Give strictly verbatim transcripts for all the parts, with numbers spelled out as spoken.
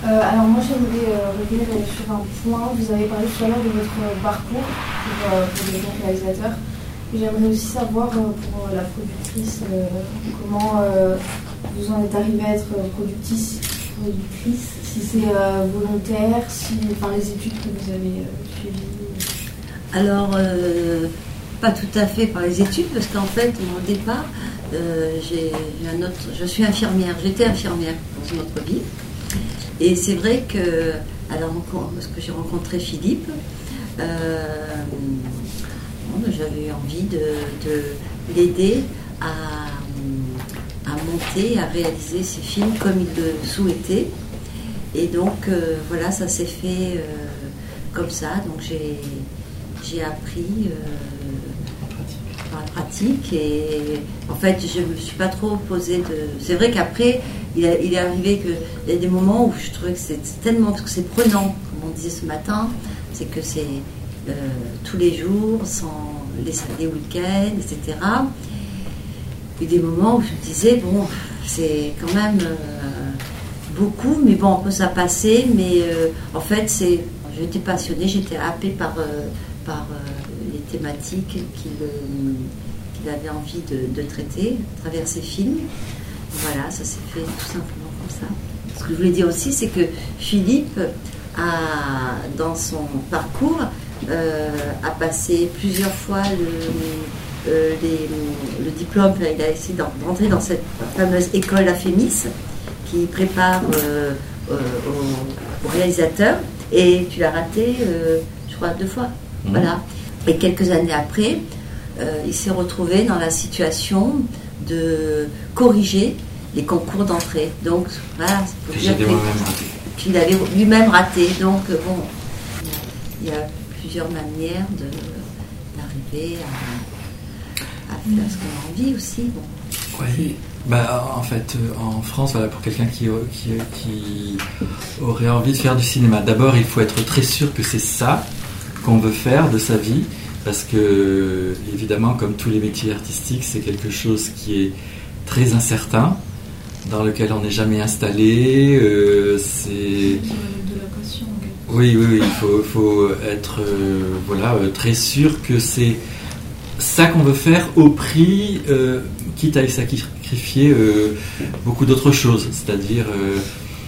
Euh, alors moi j'aimerais euh, revenir sur un point. Vous avez parlé tout à l'heure de votre parcours pour, euh, pour les réalisateurs. J'aimerais aussi savoir euh, pour la productrice euh, comment euh, vous en êtes arrivée à être productrice, productrice si c'est euh, volontaire, si, enfin les études que vous avez euh, suivies. Alors, euh, pas tout à fait par les études, parce qu'en fait, au départ, euh, j'ai un autre, je suis infirmière, j'étais infirmière dans une autre vie. Et c'est vrai que, alors, parce que j'ai rencontré Philippe, euh, bon, j'avais envie de, de l'aider à, à monter, à réaliser ses films comme il le souhaitait. Et donc, euh, voilà, ça s'est fait euh, comme ça. Donc, j'ai, j'ai appris euh, par la pratique. Et en fait, je ne me suis pas trop posée de... C'est vrai qu'après, il, a, il est arrivé qu'il y a des moments où je trouvais que c'est tellement... Parce que c'est prenant, comme on disait ce matin, c'est que c'est euh, tous les jours, sans les, les week-ends, et cetera. Il y a des moments où je me disais, bon, c'est quand même... Euh, beaucoup, mais bon, on peut ça passer, mais euh, en fait, c'est, j'étais passionnée, j'étais happée par, euh, par euh, les thématiques qu'il, euh, qu'il avait envie de, de traiter à travers ses films. Voilà, ça s'est fait tout simplement comme ça. Ce que je voulais dire aussi, c'est que Philippe, a, dans son parcours, euh, a passé plusieurs fois le, euh, les, le diplôme, il a essayé d'entrer dans cette fameuse école Afémis, qui prépare euh, euh, au, au réalisateur, et tu l'as raté, euh, je crois, deux fois. Mmh. Voilà. Et quelques années après, euh, il s'est retrouvé dans la situation de corriger les concours d'entrée. Donc, voilà, c'est pour dire que, qu'il avait lui-même raté. Donc, bon, il y a plusieurs manières de, d'arriver à, à faire ce qu'on a envie aussi. Bon. Oui. Bah, en fait, en France, voilà, pour quelqu'un qui, qui, qui aurait envie de faire du cinéma, d'abord, il faut être très sûr que c'est ça qu'on veut faire de sa vie, parce que, évidemment, comme tous les métiers artistiques, c'est quelque chose qui est très incertain, dans lequel on n'est jamais installé. Euh, c'est... De la passion. Oui, oui, oui, il faut, faut être euh, voilà, euh, très sûr que c'est ça qu'on veut faire au prix, euh, quitte à y sacrifier euh, beaucoup d'autres choses, c'est-à-dire euh,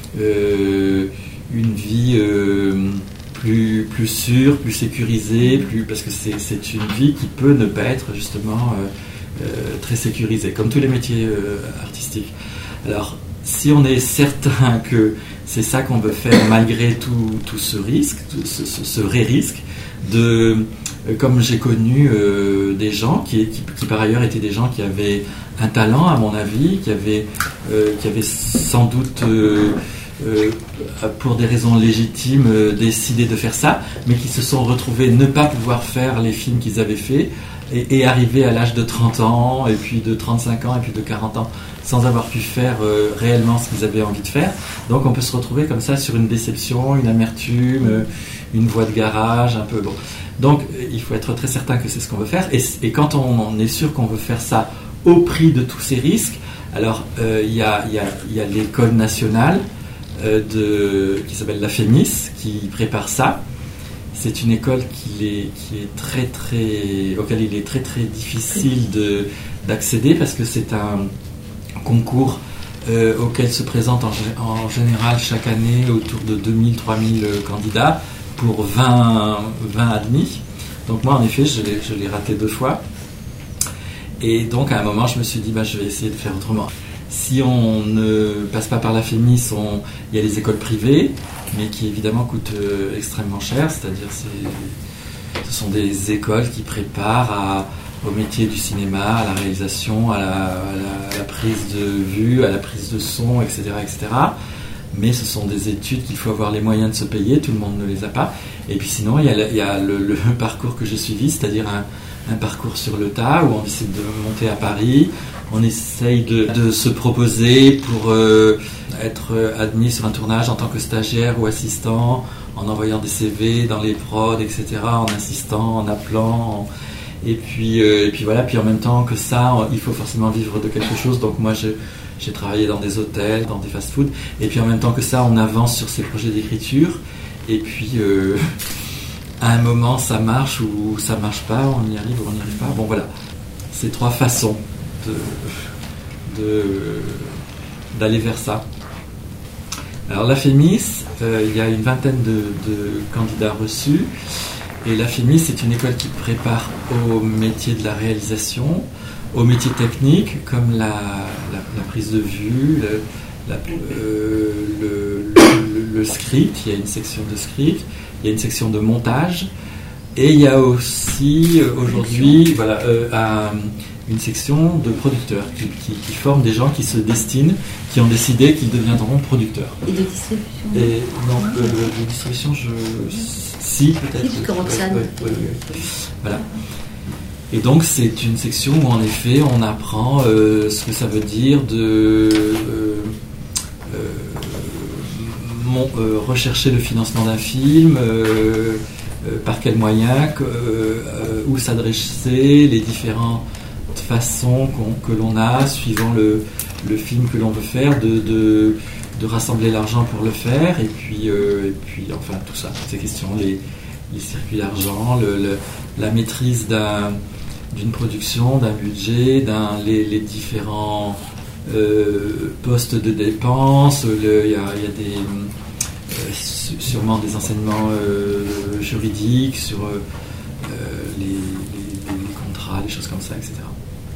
euh, une vie euh, plus, plus sûre, plus sécurisée, plus, parce que c'est, c'est une vie qui peut ne pas être justement euh, euh, très sécurisée, comme tous les métiers euh, artistiques. Alors, si on est certain que c'est ça qu'on veut faire malgré tout, tout ce risque, tout ce, ce, ce vrai risque, de, comme j'ai connu euh, des gens qui, qui, qui par ailleurs étaient des gens qui avaient un talent à mon avis, qui avaient, euh, qui avaient sans doute euh, euh, pour des raisons légitimes euh, décidé de faire ça, mais qui se sont retrouvés ne pas pouvoir faire les films qu'ils avaient faits et, et arriver à l'âge de trente ans et puis de trente-cinq ans et puis de quarante ans sans avoir pu faire euh, réellement ce qu'ils avaient envie de faire. Donc on peut se retrouver comme ça sur une déception, une amertume, euh, une voie de garage, un peu bon. Donc il faut être très certain que c'est ce qu'on veut faire, et, et quand on, on est sûr qu'on veut faire ça au prix de tous ces risques, alors il euh, y, a, y, a, y a l'école nationale euh, de, qui s'appelle l'Afémis, qui prépare ça. C'est une école qui est, qui est très, très, auquel il est très très difficile de, d'accéder, parce que c'est un concours euh, auquel se présentent en, en général chaque année autour de deux mille à trois mille candidats pour vingt, vingt admis. Donc moi en effet je l'ai, je l'ai raté deux fois, et donc à un moment je me suis dit bah, je vais essayer de faire autrement. Si on ne passe pas par la Fémis, on... il y a les écoles privées, mais qui évidemment coûtent euh, extrêmement cher, c'est-à-dire c'est... ce sont des écoles qui préparent à... au métier du cinéma, à la réalisation, à la, à, la, à la prise de vue, à la prise de son, et cetera, et cetera. Mais ce sont des études qu'il faut avoir les moyens de se payer, tout le monde ne les a pas. Et puis sinon, il y a, le, il y a le, le parcours que j'ai suivi, c'est-à-dire un, un parcours sur le tas, où on essaie de monter à Paris, on essaye de, de se proposer pour euh, être admis sur un tournage en tant que stagiaire ou assistant, en envoyant des C V dans les prods, et cetera, en insistant, en appelant... En, Et puis, euh, et puis voilà, puis en même temps que ça, il faut forcément vivre de quelque chose. Donc moi, je, j'ai travaillé dans des hôtels, dans des fast-foods, et puis en même temps que ça, on avance sur ces projets d'écriture, et puis euh, à un moment, ça marche ou ça marche pas, on y arrive ou on n'y arrive pas. Bon voilà, c'est trois façons de, de, d'aller vers ça. Alors la FEMIS, euh, il y a une vingtaine de, de candidats reçus, et la FEMIS, c'est une école qui prépare au métier de la réalisation, aux métiers techniques comme la, la, la prise de vue, le, la, euh, le, le, le script, il y a une section de script, il y a une section de montage, et il y a aussi euh, aujourd'hui voilà, euh, un, une section de producteurs qui, qui, qui forment des gens qui se destinent, qui ont décidé qu'ils deviendront producteurs. Et de distribution. Et donc euh, de distribution, je... si peut-être. Oui, comme Roxane. Ouais, ouais, ouais. Voilà. Et donc c'est une section où en effet on apprend euh, ce que ça veut dire de euh, euh, mon, euh, rechercher le financement d'un film, euh, euh, par quels moyens, que, euh, où s'adresser, les différentes façons qu'on, que l'on a suivant le, le film que l'on veut faire, de, de, de rassembler l'argent pour le faire, et puis, euh, et puis enfin tout ça, ces questions, les, les circuits d'argent, le, le, la maîtrise d'un d'une production, d'un budget, d'un, les, les différents euh, postes de dépenses. Il y, y a des, euh, sûrement des enseignements euh, juridiques sur euh, les, les, les contrats, les choses comme ça, et cetera.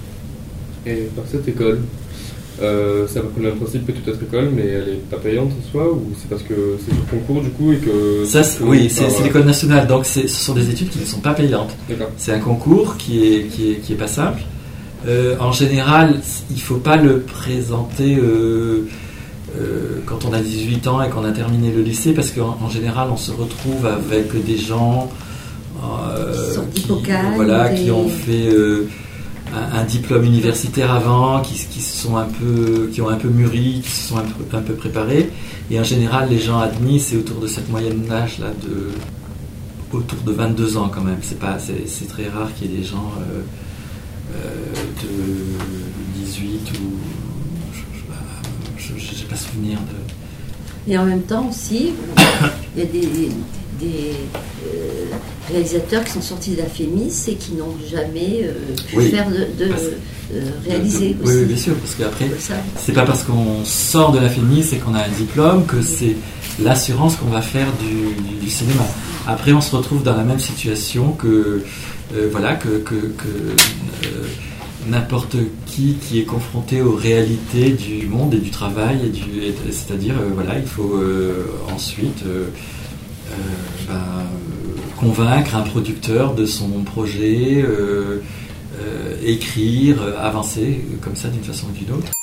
Et par cette école, euh, c'est le même principe que toute autre école, mais elle n'est pas payante en soi, ou c'est parce que c'est sur concours du coup et que... Ça, c'est, oui, c'est, ah, c'est voilà. L'école nationale, donc c'est, ce sont des études qui ne sont pas payantes. D'accord. C'est un concours qui est, qui est, qui est pas simple. Euh, en général, il ne faut pas le présenter euh, euh, quand on a dix-huit ans et qu'on a terminé le lycée, parce qu'en en général, on se retrouve avec des gens euh, qui, voilà, qui ont fait... Euh, Un, un diplôme universitaire avant, qui, qui, sont un peu, qui ont un peu mûri, qui se sont un peu, un peu préparés. Et en général, les gens admis, c'est autour de cette moyenne d'âge là, de, autour de vingt-deux ans quand même. C'est, pas, c'est, c'est très rare qu'il y ait des gens euh, euh, de dix-huit ou... Je n'ai pas souvenir de... Et en même temps aussi, il y a des... des euh, réalisateurs qui sont sortis de la FEMIS et qui n'ont jamais euh, pu oui. faire de, de euh, réaliser oui, aussi. Oui, bien sûr, parce qu'après, c'est pas parce qu'on sort de la FEMIS et qu'on a un diplôme que c'est l'assurance qu'on va faire du, du, du cinéma. Après, on se retrouve dans la même situation que, euh, voilà, que, que, que euh, n'importe qui qui est confronté aux réalités du monde et du travail, et du, et, c'est-à-dire, euh, voilà, il faut euh, ensuite... Euh, Euh, ben, convaincre un producteur de son projet, euh, euh, écrire, avancer comme ça d'une façon ou d'une autre.